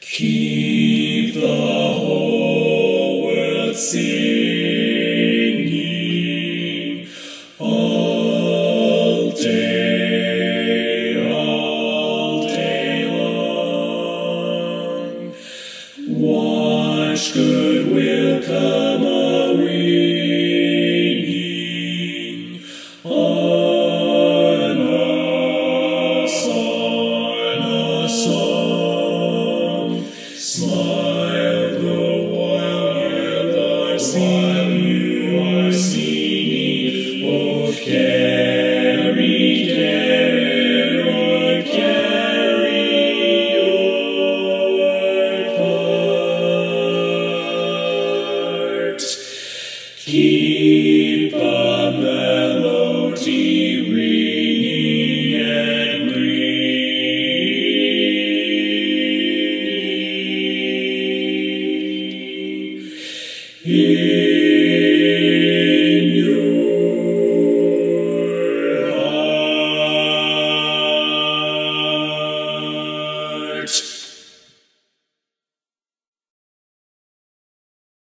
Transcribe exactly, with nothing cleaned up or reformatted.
Keep the whole world singing all day, all day long. Watch goodwill come a-winging on us, on us all. Smile the while you are singing, you are singing. Oh, carry, carry, carry your part. Keep a melody ringing and ringing.